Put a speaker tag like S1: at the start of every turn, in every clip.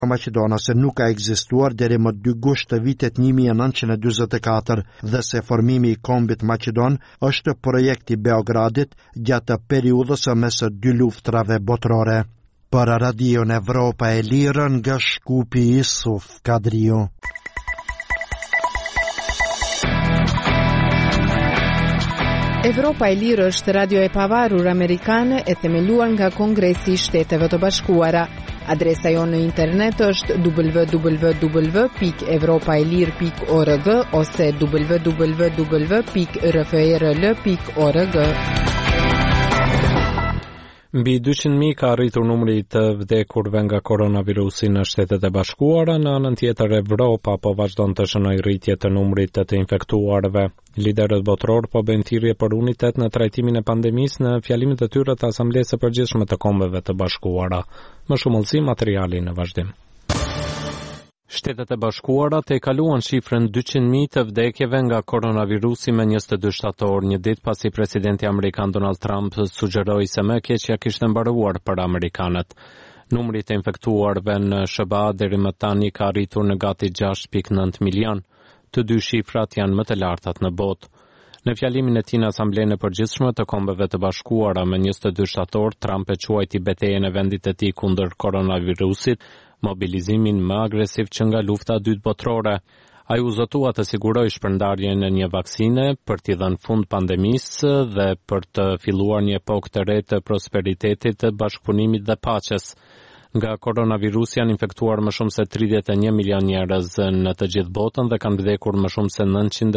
S1: Maqedonase nuk ka ekzistuar deri më 2 gusht të vitit 1944 dhe se formimi i kombit maqedon është projekt i Beogradit gjatë periudhës mes së 2 luftrave botërore. Për Radion Evropa e Lirë nga Shkupi Isuf Kadriu.
S2: Evropa e Lirë është radio e pavarur amerikane e themeluar nga Kongresi i Shteteve të Bashkuara. Adresa jonë në internet është www.evropaelir.org ose www.rfrl.org.
S3: Mbi 200.000 ka arritur numri të vdekurve nga koronavirusi në Shtetet e Bashkuara, në anën tjetër Evropa po vazhdon të shënojë rritje të numrit të infektuarve. Liderët botëror po bëjnë thirrje për unitet në trajtimin e pandemisë në fjalimet e tyre të Asamblesë së Përgjithshme të Kombeve të Bashkuara. Më shumë ullësi materiali në vazhdim. Shtetet e Bashkuara tejkaluan shifrën 200.000 të vdekjeve nga koronavirusi me 22 shtator, një ditë pasi presidenti amerikan Donald Trump sugjeroi se më keqja kishte mbaruar për amerikanët. Numri të infektuarve në SBA deri më tani ka arritur në gati 6.9 milion. Të dy shifrat janë më të lartat në botë. Në fjalimin e tij në Asamblenë e Përgjithshme të Kombeve të Bashkuara me 22 shtator, Trump e quajti betejën e vendit të tij kundër koronavirusit mobilizimin më agresiv që nga lufta e dytë botërore. Ai u zotua të sigurojë shpërndarjen e një vaksine për t'i dhënë fund pandemisë dhe për të filluar një epokë të re të prosperitetit, të bashkëpunimit dhe paqes. Nga koronavirusi janë infektuar më shumë se 31 milion njerëz në të gjithë botën dhe kanë vdekur më shumë se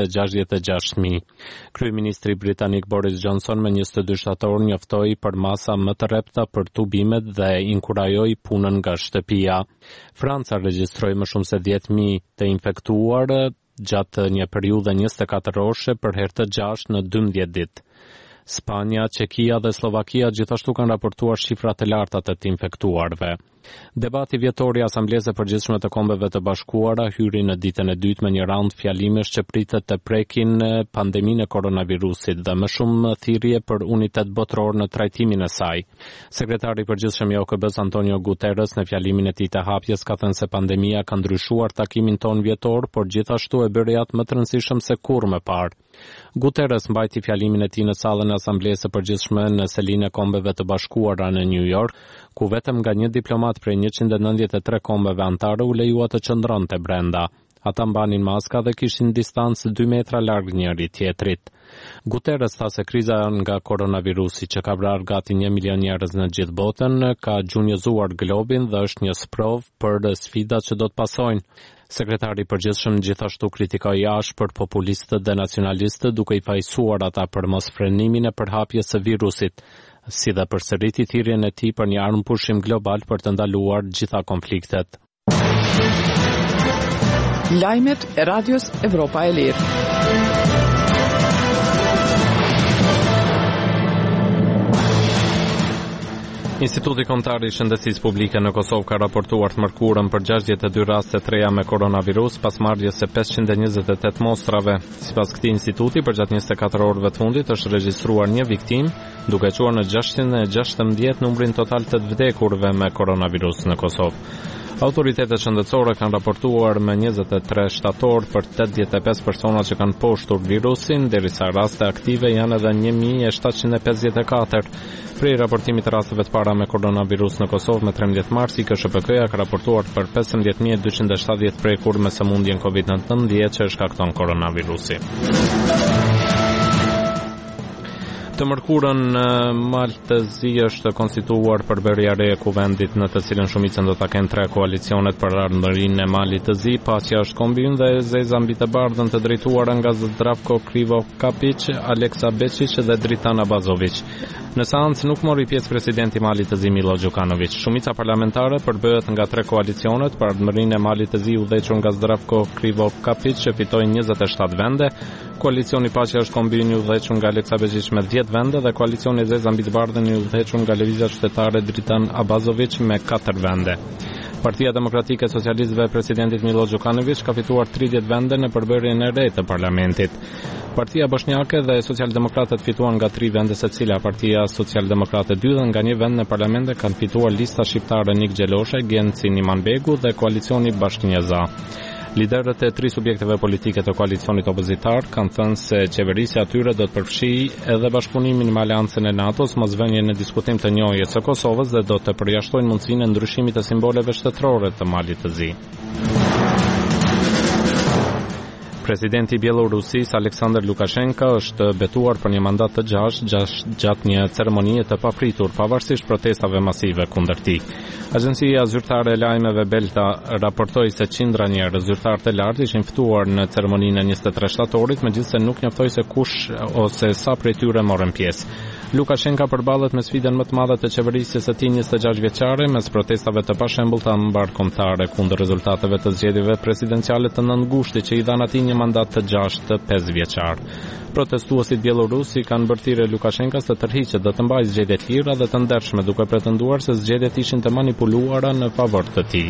S3: 966.000. Kryeministri britanik Boris Johnson me 22 shtator njoftoi për masa më të rrepta për tubimet dhe inkurajoi punën nga shtëpia. Franca regjistroi më shumë se 10.000 të infektuar gjatë një periudhe 24 orëshe për herë të 6 në 12 ditë. Spanja, Çekia dhe Slovakia gjithashtu kanë raportuar shifra të larta të infektuarve. Debati vjetor i Asamblesë së Përgjithshme të Kombeve të Bashkuara hyri në ditën e dytë me një raund fjalimesh që pritet të prekin pandeminë e koronavirusit dhe më shumë thirrje për unitet botëror në trajtimin e saj. Sekretari i Përgjithshëm i OKB-s Antonio Guterres në fjalimin e tij të hapjes ka thënë se pandemia ka ndryshuar takimin ton vjetor, por gjithashtu e bëri atë më të rëndësishëm se kurrë më parë. Guterres mbajti fjalimin e tij në sallën e Asamblesë së Përgjithshme në selinë e Kombeve të Bashkuara në New York, ku vetëm nga një diplomat prej 193 kombeve antare u lejua të qëndronte brenda. Ata mbanin maska dhe kishin distancë 2 metra larg njëri tjetrit. Guterres tha se kriza nga koronavirusi që ka vrarë gati 1 milion njerëz në gjithë botën ka gjunjëzuar globin dhe është një sprov për sfidat që do të pasojnë. Sekretari i Përgjithshëm gjithashtu kritikoi ashpër populistët dhe nacionalistët duke i fajsuar ata për mos frenimin e përhapjes së virusit, si dhe përsëriti thirrjen e tij për një armëpushim global për të ndaluar gjitha konfliktet.
S4: Lajmet e Radios Evropa e Lirë.
S3: Instituti Kombëtar i Shëndetësisë Publike në Kosovë ka raportuar të mërkurën për 62 raste të reja me koronavirus pas marrjes së 528 mostrave. Sipas këtij instituti, për gjatë 24 orëve të fundit është regjistruar një viktim, duke quar në 616 numrin total të vdekurve me koronavirus në Kosovë. Autoritetet shëndetësore kanë raportuar me 23 shtator për 85 persona që kanë poshtur virusin, derisa raste aktive janë edhe 1754. Prej raportimit të rasteve të para me koronavirus në Kosovë me 13 mars, KSHPK-ja ka raportuar për 15270 prekur me sëmundjen COVID-19 që shkakton koronavirusi. Të mërkurën Maltëzi është konstituar përbërja re e kuvendit në të cilën shumicën do ta kenë 3 koalicionet për ardhmërinë e Malit të Zi. Paqja është kombim dhe zeza mbi të bardhën të drejtuara nga Zdravko Krivokapić, Aleksa Bečić dhe Dritan Abazović. Në seancë nuk mori pjesë presidenti i Malit të Zi Milo Đukanović. Shumica parlamentare përbëhet nga 3 koalicionet për ardhmërinë e Malit të Zi udhëhequr nga Zdravko Krivokapić që fitoi 27 vende. Koalicioni Paqja është kombim i udhëhequr nga Aleksa Bečić me 10 vende dhe koalicioni Zeza mbi të bardhën i udhëhequr nga Lëvizja Shtetare Dritan Abazović me 4 vende. Partia Demokratike e Socialistëve e presidentit Milo Đukanović ka fituar 30 vende në përbërjen e re të parlamentit. Partia Bosnjake dhe Socialdemokratët fituan nga 3 vende secila. Partia Socialdemokrate 2 dhe nga një vend në parlament kanë fituar lista shqiptare Nik Gjeloshe, Genci Nimanbegu dhe koalicioni Bashkënjeza. Liderët e 3 subjekteve politike të koalicionit opozitar kanë thënë se qeverisja atyre do të përfshijë edhe bashkëpunimin me aleancën e NATO-s, mosvënien në diskutim të njëjtës së Kosovës dhe do të përjashtojnë mundësinë e ndryshimit të simboleve shtetërore të Malit të Zi. Presidenti i Bielorusisë Aleksandr Lukashenko është betuar për një mandat të 6 gjatë një ceremonie të papritur, pavarësisht protestave masive kundër tij. Agjencia zyrtare e lajmeve Belta raportoi se qindra njerëz zyrtar të lartë ishin ftuar në ceremoninë e 23 shtatorit, megjithëse nuk njoftoi se kush ose sa prej tyre morën pjesë. Lukashenko përballet me sfidën më të madhe të qeverisjes së tij 26 vjeçare mes protestave të pashembullta mbarkombëtare kundër rezultateve të zgjedhjeve presidenciale të 9 gushtit që i dhanë atij një mandat të 6 të 5 vjeçar. Protestuesit bielorusi kanë bërtirë Lukashenkos të tërhiqet dhe të mbajë zgjedhjet lira dhe të ndershme, duke pretenduar se zgjedhjet ishin të manipuluara në favor të tij.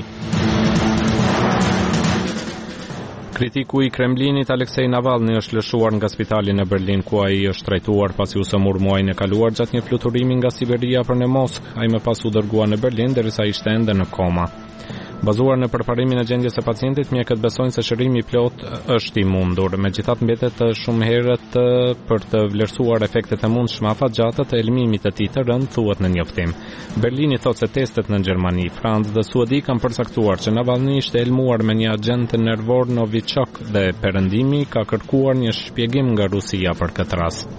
S3: Kritiku i Kremlinit Aleksej Navalny është lëshuar nga spitali në Berlin, ku ai është trajtuar pasi u sëmur muajin e kaluar gjatë një fluturimi nga Siberia për në Moskë. Ai më pas u dërgua në Berlin derisa ishte ende në koma. Bazuar në përparimin e gjendjes së pacientit, mjekët besojnë se shërimi i plot është i mundur. Megjithatë mbetet shumë herët për të vlerësuar efektet e mundshme afatgjatë të elimimit të tij të rënd, thuhet në njoftim. Berlini thotë se testet në Gjermani, Francë dhe Suedi kanë përcaktuar që Navalny ishte elmuar me një agent nervor Novichok dhe perëndimi ka kërkuar një shpjegim nga Rusia për këtë rast.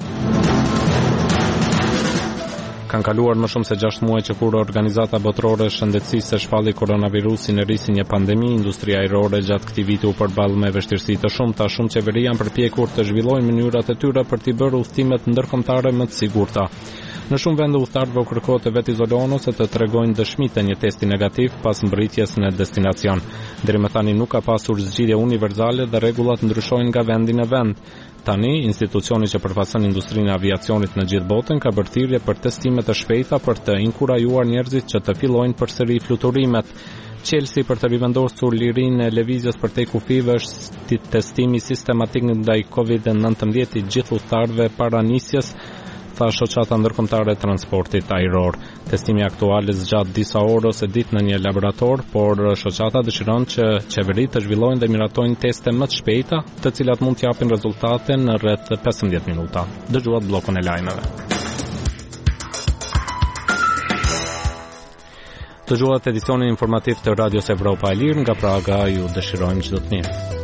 S3: Kanë kaluar më shumë se 6 muaj që kur Organizata Botërore e Shëndetësisë shpalli koronavirusin në risi një pandemi, industria ajrore gjatë këtij viti u përball me vështirësi të shumta. Shumë qeveri janë përpjekur të zhvillojnë mënyrat e tyre për t'i bërë udhëtimet ndërkombëtare më të sigurta. Në shumë vende udhëtarëve u kërkohet të vetë izolohen ose të tregojnë dëshmi të një testi negativ pas mbërritjes në destinacion. Deri më tani nuk ka pasur zgjidhje universale dhe rregullat ndryshojnë nga vendi në vend. Tani, institucioni që përfaqëson industrinë e aviacionit në gjithë botën ka bërë thirrje për testime të shpejta për të inkurajuar njerëzit që të fillojnë përsëri fluturimet. Çelësi për të rivendosur lirinë e lëvizjes përtej kufive është testimi sistematik ndaj COVID-19 i gjithë udhëtarëve para nisjes, tha shoqata ndërkombëtare e transportit ajror. Testimi aktual zgjat disa orë ose ditë në një laborator, por shoqata dëshiron që qeveritë të zhvillojnë dhe miratojnë teste më të shpejta, të cilat mund të japin rezultate në rreth 15 minuta. Dëgjuat bllokun e lajmeve. Dëgjuat edicionin informativ të Radios Evropa e Lirë nga Praga, ju dëshirojmë çdo të mirë.